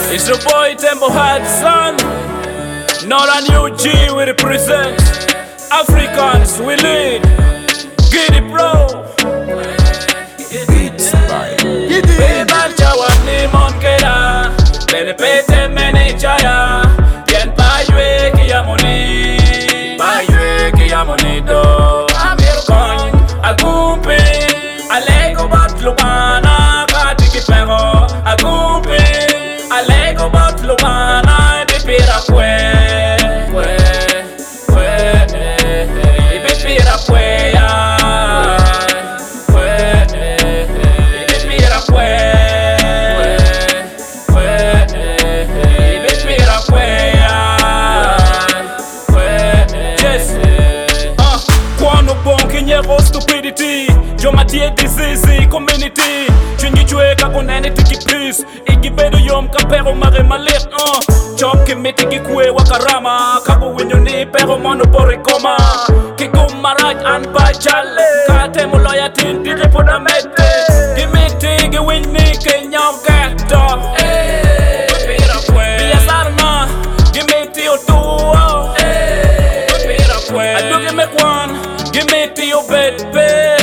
It's the boy Tembo Hudson. Northern UG we represent. Africans we lead. Get it bro. Beba chawani monkera. Benepete menejaya. Yen paywe kiyamoni. Paywe kiyamoni do. Amir coin agumpe. Alego batlumana katiki pero agumpe. Alego batlumana bipira kwe. Bipira kwe ya. Bipira kwe. Bipira kwe ya. Yes. Kwano bonke nyero stupidity. Jomatie disease community. Chingi chweka konene tiki please. Igibedo yom kapero mare malet. Chop kimiti kikwe wakarama. Kapo winyo ni pero mono pore koma. Kikuma right and by chale. Kate muloya tinti ripoda mete. Kimiti giwini kenyam kakto. Bipira kwe. Biyasarma. Kimiti otuo. Bipira kwe. Adugi mekwan. Kimiti obedbe.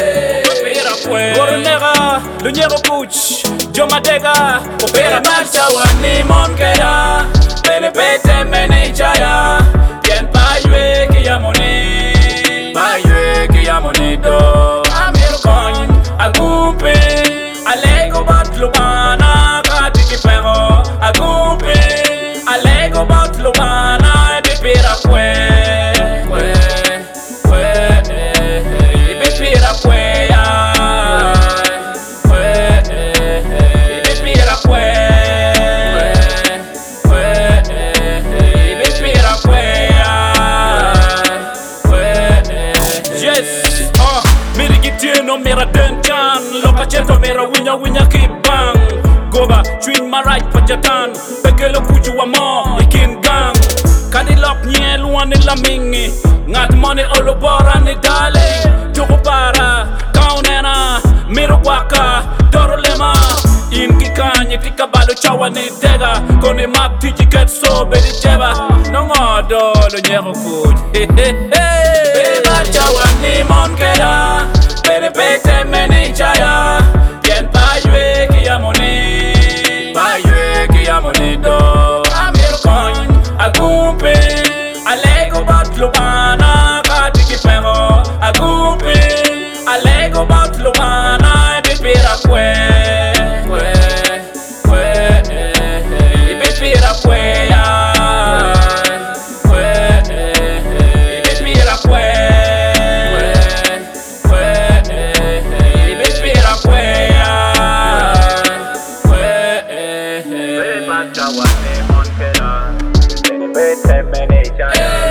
Coronera, Luñero Puch, Jomadega, Opera Marcha, Wani Monkera, Benepete Menejaya, Yen Paywe Kiyamoni, Paywe Kiyamoni do, Amir Coin, Agumpe, Alego Batlumana, Katiki Pero, Agumpe, Alego Batlumana, Bipira Kwe, Bipira Kwe. No mera dentan, loka chento mera winya kibang. Goba, twin my right pajatan, pekelo kuju wa mo, ikin gang. Kadilok nye luane la mingi, ngat money olobora ni dale. Joko para, kaunena, miro waka, doro lema. In kikanye tika balo chawa ni dega, kone map tiji get so bedi jeba. No ngodo lo nyero kuj, beba chawa ni monkera. Benepete menejaya, yen paywe kiyamoni, paywe kiyamoni do. Amir coin agumpe, alego batlumana katiki pero agumpe, alego batlumana bipira kwe, bipira kwe ya, bipira kwe. Benepete menejaya.